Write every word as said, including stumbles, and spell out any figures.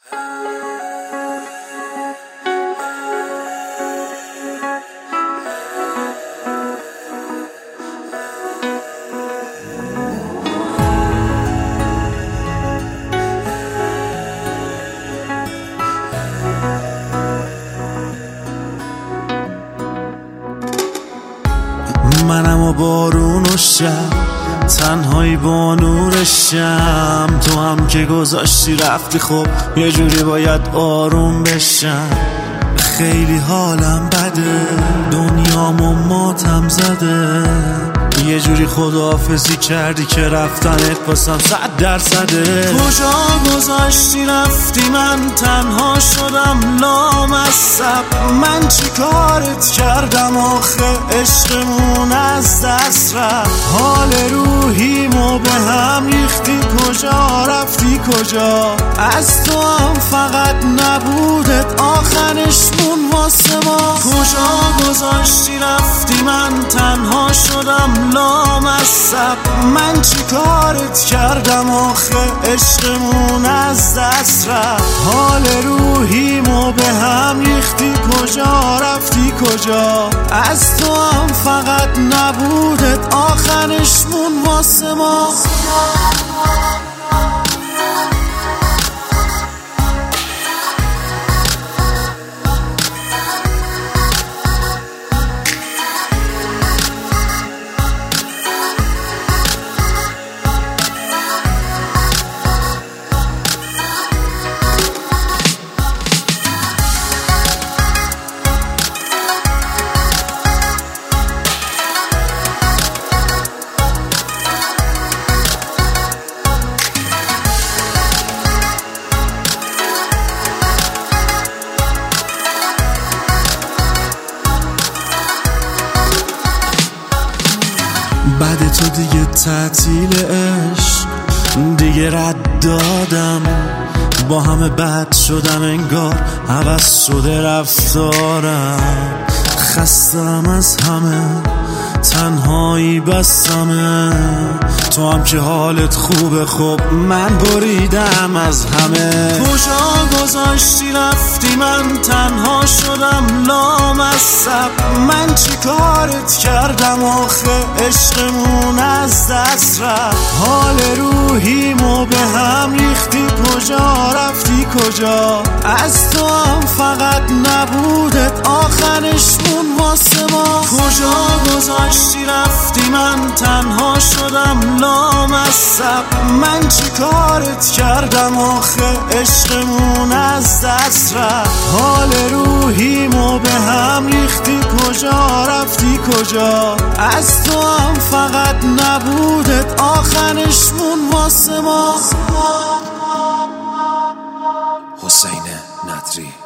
منم و بارون و شب تنهایی با نور شم، تو هم که گذاشتی رفتی خب یه جوری باید آروم بشم. خیلی حالم بده، دنیامو ماتم زده، یه جوری خداحافظی کردی که رفتنت واسم صد درصده. کجا گذاشتی رفتی من تنها شدم لامصب، من چی کارت کردم آخه عشقمون از دست رفت. حال روحیمو به هم ریختی، کجا رفتی کجا؟ از تو هم فقط نبودت آخرشمون واسه ما. کجا گذاشتی رفتی من تنها شدم لامصب، من چی کارت کردم آخه عشقمون از دست رفت. حال روحیمو به هم ریختی، کجا رفتی کجا؟ از تو هم فقط نبودت آخرشمون واسه ما. بعد تو دیگه تعطیل عشق دیگه رد دادم، با همه بد شدم انگار عوض شده رفتارم. خستم از همه تنهایی بستمه، تو هم که حالت خوبه خب من بریدم از همه. کجا گذاشتی رفتی من تنها شدم لامصب، من چی کارت کردم آخه عشقمون از دست رفت. حال روحیمو به هم ریختی، کجا رفتی کجا؟ از تو هم فقط نبودت آخرشمون واسه ما. کجا گذاشتی رفتی من تنها شدم لامصب، من چی کارت کردم آخه عشقمون از دست رفت. حال روحیمو به هم ریختی، کجا رفتی کجا؟ از تو هم فقط نبودت آخرشمون واسه ما. حسین ندری.